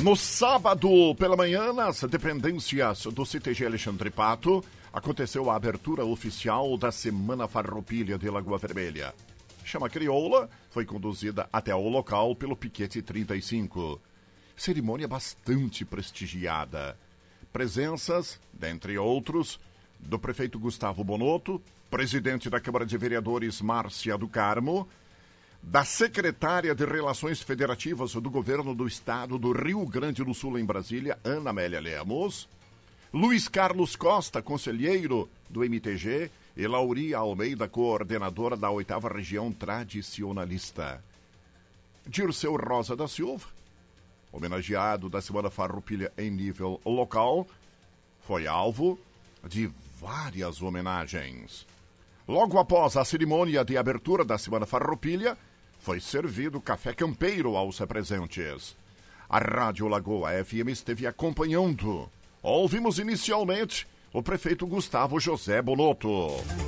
No sábado pela manhã, nas dependências do CTG Alexandre Pato, aconteceu a abertura oficial da Semana Farroupilha de Lagoa Vermelha. Chama crioula foi conduzida até o local pelo Piquete 35. Cerimônia bastante prestigiada. Presenças, dentre outros, do prefeito Gustavo Bonotto, presidente da Câmara de Vereadores Márcia do Carmo, da secretária de Relações Federativas do Governo do Estado do Rio Grande do Sul em Brasília, Ana Amélia Lemos, Luiz Carlos Costa, conselheiro do MTG, e Lauri Almeida, coordenadora da 8ª Região Tradicionalista. Dirceu Rosa da Silva, homenageado da Semana Farroupilha em nível local, foi alvo de várias homenagens. Logo após a cerimônia de abertura da Semana Farroupilha, foi servido café campeiro aos presentes. A Rádio Lagoa FM esteve acompanhando. Ouvimos inicialmente o prefeito Gustavo José Bonotto.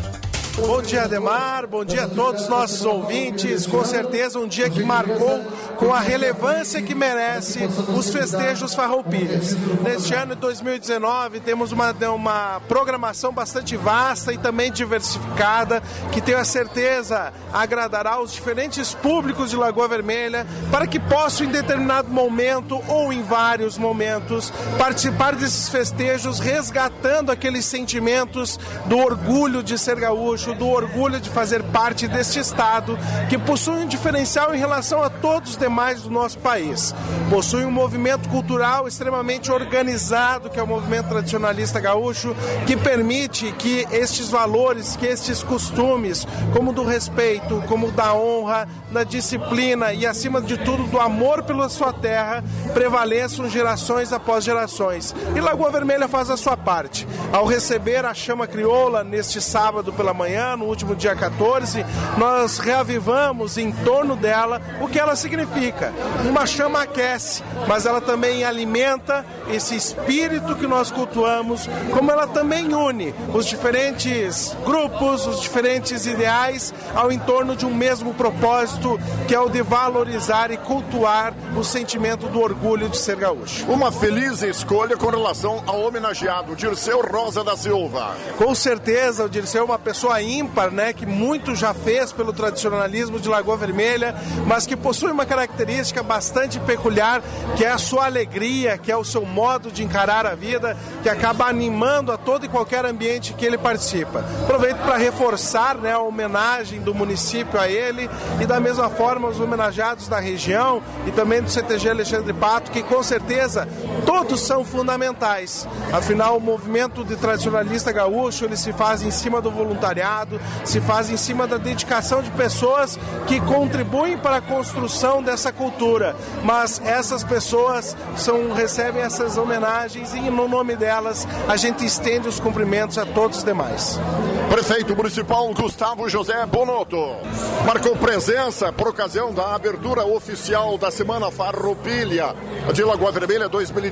Bom dia, Ademar. Bom dia a todos os nossos ouvintes. Com certeza um dia que marcou com a relevância que merece os festejos farroupilhas. Neste ano de 2019 temos uma programação bastante vasta e também diversificada, que tenho a certeza agradará os diferentes públicos de Lagoa Vermelha, para que possam em determinado momento ou em vários momentos participar desses festejos, resgatando aqueles sentimentos do orgulho de ser gaúcho, do orgulho de fazer parte deste estado, que possui um diferencial em relação a todos os demais do nosso país. Possui um movimento cultural extremamente organizado, que é o movimento tradicionalista gaúcho, que permite que estes valores, que estes costumes, como do respeito, como da honra, da disciplina e, acima de tudo, do amor pela sua terra, prevaleçam gerações após gerações. E Lagoa Vermelha faz a sua parte. Ao receber a chama crioula neste sábado pela manhã, no último dia 14, nós reavivamos em torno dela o que ela significa. Uma chama aquece, mas ela também alimenta esse espírito que nós cultuamos, como ela também une os diferentes grupos, os diferentes ideais ao entorno de um mesmo propósito, que é o de valorizar e cultuar o sentimento do orgulho de ser gaúcho. Uma feliz escolha com relação ao homenageado Dirceu Rosa da Silva. Com certeza, o Dirceu é uma pessoa ímpar, né, que muito já fez pelo tradicionalismo de Lagoa Vermelha, mas que possui uma característica bastante peculiar, que é a sua alegria, que é o seu modo de encarar a vida, que acaba animando a todo e qualquer ambiente que ele participa. Aproveito para reforçar, né, a homenagem do município a ele e da mesma forma os homenageados da região e também do CTG Alexandre Pato, que com certeza todos são fundamentais. Afinal, o movimento de tradicionalista gaúcho, ele se faz em cima do voluntariado, se faz em cima da dedicação de pessoas que contribuem para a construção dessa cultura. Mas essas pessoas recebem essas homenagens e, no nome delas, a gente estende os cumprimentos a todos os demais. Prefeito Municipal Gustavo José Bonotto marcou presença por ocasião da abertura oficial da Semana Farroupilha de Lagoa Vermelha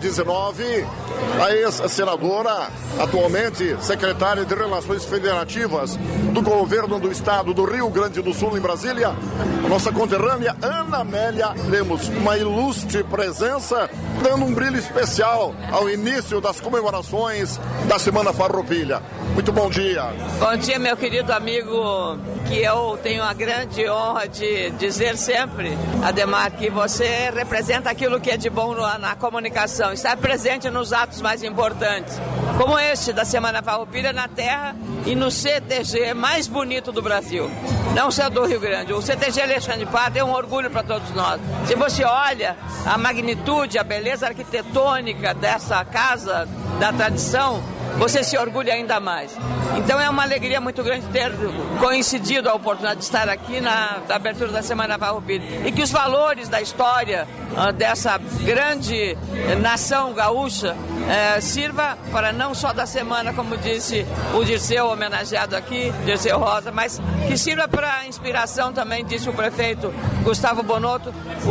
2019. A ex-senadora, atualmente secretária de Relações Federativas do Governo do Estado do Rio Grande do Sul em Brasília, a nossa conterrânea Ana Amélia Lemos, uma ilustre presença, dando um brilho especial ao início das comemorações da Semana Farroupilha. Muito bom dia. Bom dia, meu querido amigo, que eu tenho a grande honra de dizer sempre, Ademar, que você representa aquilo que é de bom na comunicação, está presente nos atos mais importantes, como este da Semana Farroupilha na terra e no CTG mais bonito do Brasil, não só do Rio Grande. O CTG Alexandre Pato é um orgulho para todos nós. Se você olha a magnitude, a beleza arquitetônica dessa casa da tradição, você se orgulha ainda mais. Então é uma alegria muito grande ter coincidido a oportunidade de estar aqui na abertura da Semana Farroupilha, e que os valores da história dessa grande nação gaúcha sirva para não só da semana, como disse o Dirceu, homenageado aqui, Dirceu Rosa, mas que sirva para inspiração também, disse o prefeito Gustavo Bonotto,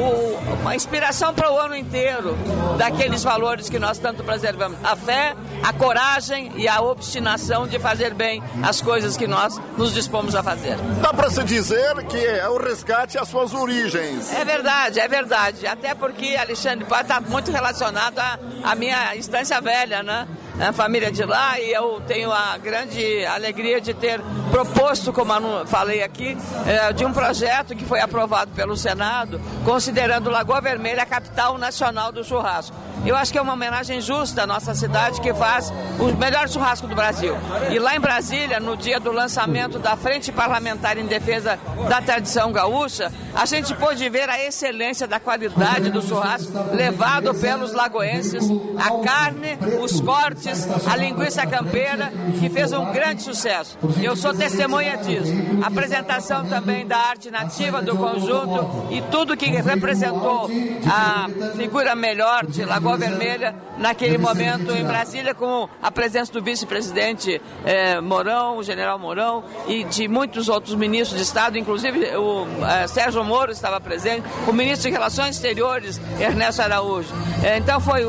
uma inspiração para o ano inteiro daqueles valores que nós tanto preservamos: a fé, a coragem e a obstinação de fazer bem as coisas que nós nos dispomos a fazer. Dá para se dizer que é o resgate às suas origens. É verdade, é verdade. Até porque Alexandre Pato está muito relacionado à minha estância velha, né? A família de lá, e eu tenho a grande alegria de ter proposto, como eu falei aqui, de um projeto que foi aprovado pelo Senado, considerando Lagoa Vermelha a capital nacional do churrasco. Eu acho que é uma homenagem justa à nossa cidade, que faz o melhor churrasco do Brasil. E lá em Brasília, no dia do lançamento da Frente Parlamentar em Defesa da Tradição Gaúcha, a gente pôde ver a excelência da qualidade do churrasco levado pelos lagoenses, a carne, os cortes, a linguiça campeira, que fez um grande sucesso. Eu sou testemunha disso. A apresentação também da arte nativa do conjunto e tudo que representou a figura melhor de Lagoa Vermelha naquele momento em Brasília, com a presença do vice-presidente Mourão, o general Mourão, e de muitos outros ministros de Estado, inclusive o Sérgio Moro estava presente, o ministro de Relações Exteriores, Ernesto Araújo. Então foi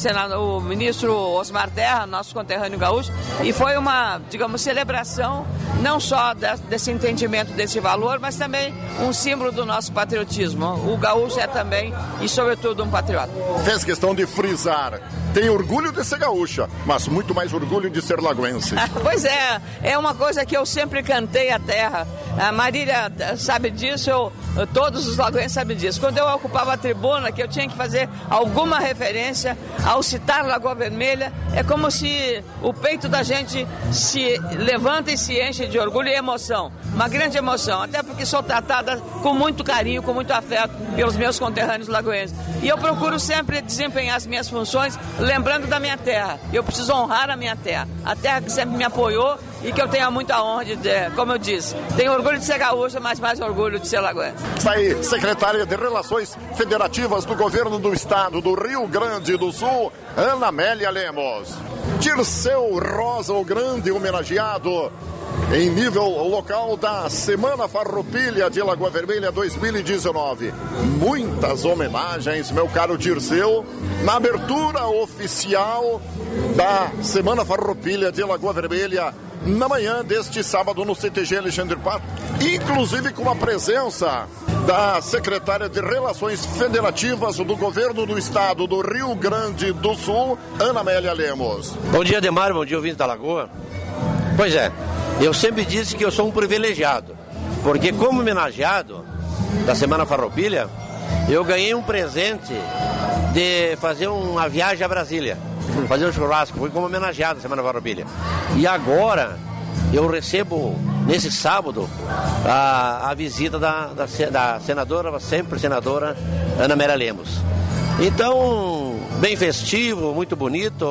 o ministro Osmar Terra, nosso conterrâneo gaúcho, e foi uma, digamos, celebração não só desse entendimento desse valor, mas também um símbolo do nosso patriotismo. O gaúcho é também, e sobretudo, um patriota. Fez questão de frisar. Tem orgulho de ser gaúcha, mas muito mais orgulho de ser lagoense. Pois é uma coisa que eu sempre cantei a terra. A Marília sabe disso, todos os lagoenses sabem disso. Quando eu ocupava a tribuna, que eu tinha que fazer alguma referência ao citar Lagoa Vermelha, é como se o peito da gente se levanta e se enche de orgulho e emoção. Uma grande emoção, até porque sou tratada com muito carinho, com muito afeto pelos meus conterrâneos lagoenses. E eu procuro sempre desempenhar as minhas funções lembrando da minha terra. Eu preciso honrar a minha terra. A terra que sempre me apoiou e que eu tenho muita honra de ter, como eu disse. Tenho orgulho de ser gaúcha, mas mais orgulho de ser lagoense. Está aí, secretária de Relações Federativas do Governo do Estado do Rio Grande do Sul, Ana Amélia Lemos. Dirceu Rosa, o grande homenageado em nível local da Semana Farroupilha de Lagoa Vermelha 2019. Muitas homenagens, meu caro Dirceu, na abertura oficial da Semana Farroupilha de Lagoa Vermelha, na manhã deste sábado no CTG Alexandre Pato, inclusive com a presença da secretária de Relações Federativas do Governo do Estado do Rio Grande do Sul, Ana Amélia Lemos. Bom dia, Ademar, bom dia, ouvinte da Lagoa. Pois é, eu sempre disse que eu sou um privilegiado, porque como homenageado da Semana Farroupilha, eu ganhei um presente de fazer uma viagem a Brasília, fazer um churrasco, fui como homenageado da Semana Farroupilha. E agora eu recebo, nesse sábado, a visita da senadora, sempre senadora, Ana Amélia Lemos. Então, bem festivo, muito bonito,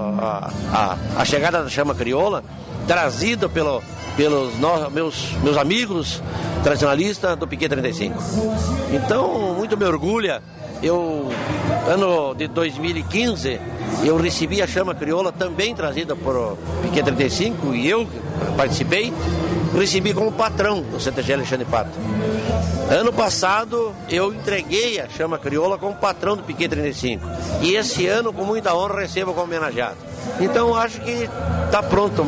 a chegada da chama crioula, trazida pelos meus amigos tradicionalistas do Piquet 35. Então, muito me orgulha. Ano de 2015, eu recebi a chama crioula também trazida por Piquet 35 e eu participei, recebi como patrão do CTG Alexandre Pato. Ano passado, eu entreguei a chama crioula como patrão do Piquet 35 e esse ano, com muita honra, recebo como homenageado. Então, acho que está pronto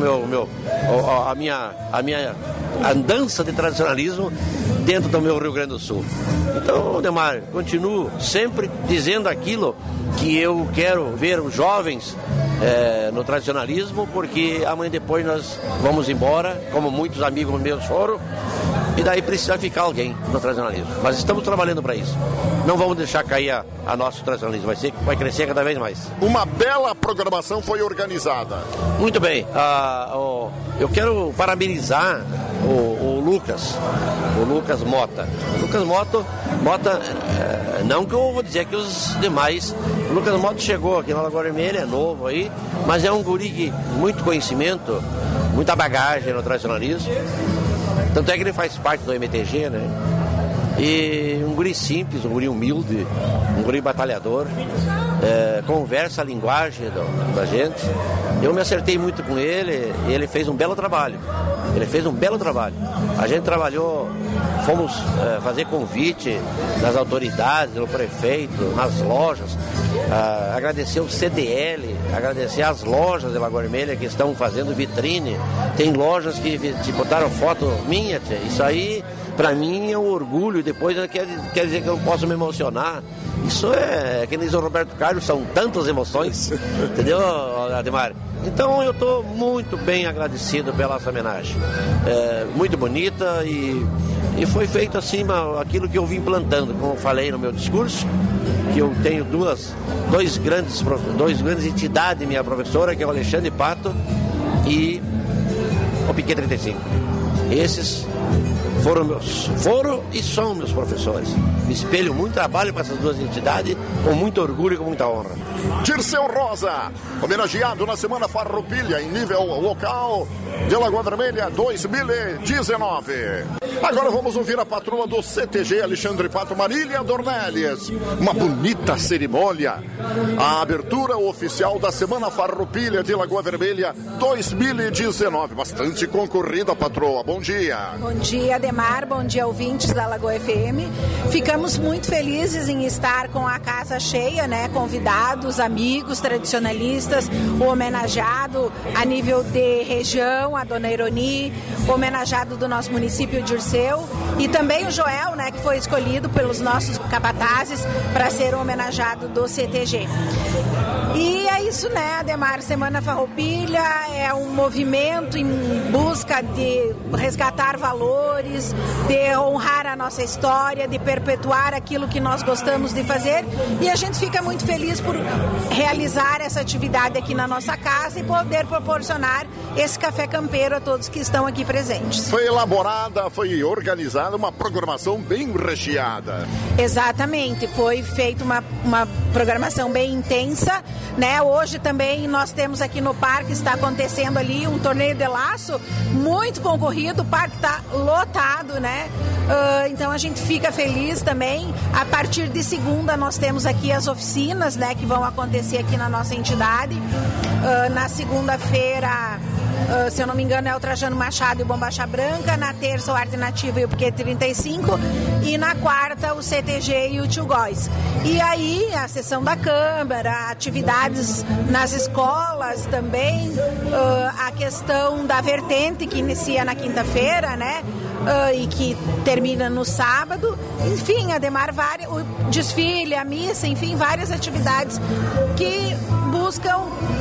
a minha andança de tradicionalismo dentro do meu Rio Grande do Sul. Então, Demar, continuo sempre dizendo aquilo que eu quero ver os jovens no tradicionalismo, porque amanhã depois nós vamos embora, como muitos amigos meus foram, e daí precisa ficar alguém no tradicionalismo. Mas estamos trabalhando para isso. Não vamos deixar cair a nosso tradicionalismo, vai crescer cada vez mais. Uma bela programação foi organizada. Muito bem. Eu quero parabenizar o Lucas Mota. Lucas Mota, não que eu vou dizer que os demais. O Lucas Mota chegou aqui na Lagoa Vermelha, é novo aí, mas é um guri de muito conhecimento, muita bagagem no tradicionalismo. Tanto é que ele faz parte do MTG, né? E um guri simples, um guri humilde, um guri batalhador, conversa a linguagem da gente. Eu me acertei muito com ele e ele fez um belo trabalho. A gente trabalhou, fomos fazer convite nas autoridades, no prefeito, nas lojas. agradecer o CDL, agradecer as lojas de Lagoa Vermelha que estão fazendo vitrine. Tem lojas que botaram foto minha, tia. Isso aí, pra mim, é um orgulho. Depois quer dizer que eu não posso me emocionar. Isso que nem diz o Roberto Carlos, são tantas emoções, entendeu, Ademar? Então eu estou muito bem agradecido pela essa homenagem. Muito bonita e foi feito assim aquilo que eu vim plantando, como eu falei no meu discurso, que eu tenho duas grandes entidades, minha professora, que é o Alexandre Pato e o Piquet 35. Esses foram e são meus professores. Me espelho muito, trabalho com essas duas entidades com muito orgulho e com muita honra. Dirceu Rosa, homenageado na Semana Farroupilha em nível local de Lagoa Vermelha 2019. Agora vamos ouvir a patroa do CTG, Alexandre Pato, Marília Dornelles. Uma bonita cerimônia. A abertura oficial da Semana Farroupilha de Lagoa Vermelha 2019. Bastante concorrida, patroa. Bom dia. Bom dia, Ademar. Bom dia, ouvintes da Lagoa FM. Ficamos muito felizes em estar com a casa cheia, né? Convidados, amigos, tradicionalistas, o homenageado a nível de região, a dona Ironi, o homenageado do nosso município de Dirceu e também o Joel, né, que foi escolhido pelos nossos capatazes para ser o homenageado do CTG. E é isso, né, Ademar? Semana Farroupilha é um movimento em busca de resgatar valores, de honrar a nossa história, de perpetuar aquilo que nós gostamos de fazer, e a gente fica muito feliz por realizar essa atividade aqui na nossa casa e poder proporcionar esse café campeiro a todos que estão aqui presentes. Foi elaborada, foi organizada uma programação bem recheada. Exatamente, foi feita uma programação bem intensa, né? Hoje também nós temos aqui no parque, está acontecendo ali um torneio de laço muito concorrido, o parque está lotado, né? Então a gente fica feliz também. A partir de segunda nós temos aqui as oficinas, né, que vão acontecer aqui na nossa entidade. Na segunda-feira, se eu não me engano, é o Trajano Machado e o Bombacha Branca. Na terça, o Arte Nativa e o Piquet 35. E na quarta, o CTG e o Tio Góis. E aí, a sessão da Câmara, atividades nas escolas também, a questão da vertente que inicia na quinta-feira, né? E que termina no sábado. Enfim, Ademar, o desfile, a missa, enfim, várias atividades que buscam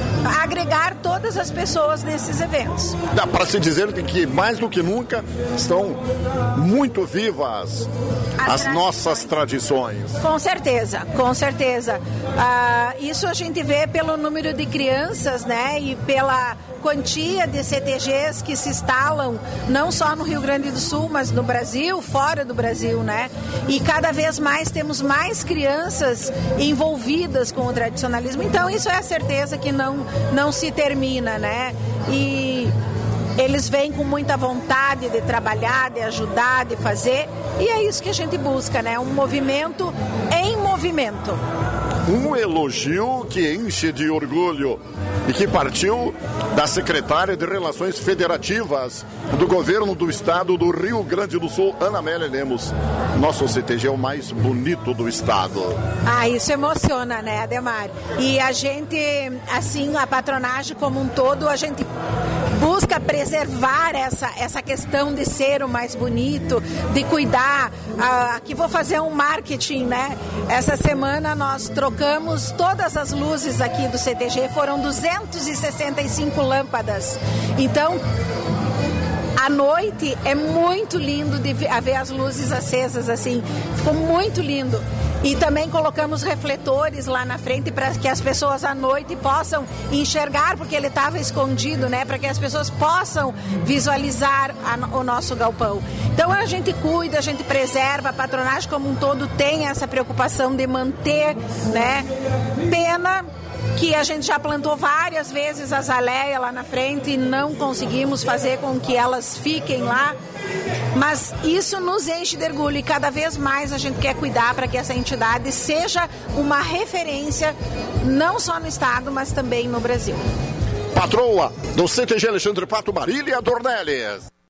agregar todas as pessoas nesses eventos. Dá para se dizer que mais do que nunca estão muito vivas as nossas tradições. Com certeza, com certeza. Isso a gente vê pelo número de crianças, né, e pela quantia de CTGs que se instalam não só no Rio Grande do Sul, mas no Brasil, fora do Brasil, né? E cada vez mais temos mais crianças envolvidas com o tradicionalismo. Então isso é a certeza que não se termina, né? E eles vêm com muita vontade de trabalhar, de ajudar, de fazer, e é isso que a gente busca, né? Um movimento em movimento. Um elogio que enche de orgulho e que partiu da secretária de Relações Federativas do Governo do Estado do Rio Grande do Sul, Ana Amélia Lemos. Nosso CTG é o mais bonito do estado. Isso emociona, né, Ademar? E a gente, assim, a patronagem como um todo, a gente busca preservar essa questão de ser o mais bonito, de cuidar. Aqui vou fazer um marketing, né? Essa semana nós trocamos todas as luzes aqui do CTG, foram 265 lâmpadas. Então, à noite é muito lindo de ver as luzes acesas assim, ficou muito lindo. E também colocamos refletores lá na frente para que as pessoas à noite possam enxergar, porque ele estava escondido, né? Para que as pessoas possam visualizar o nosso galpão. Então a gente cuida, a gente preserva, a patronagem como um todo tem essa preocupação de manter, né? Pena que a gente já plantou várias vezes azaleia lá na frente e não conseguimos fazer com que elas fiquem lá. Mas isso nos enche de orgulho e cada vez mais a gente quer cuidar para que essa entidade seja uma referência não só no estado, mas também no Brasil. Patroa do CTG Alexandre Pato, Marília Dornelles.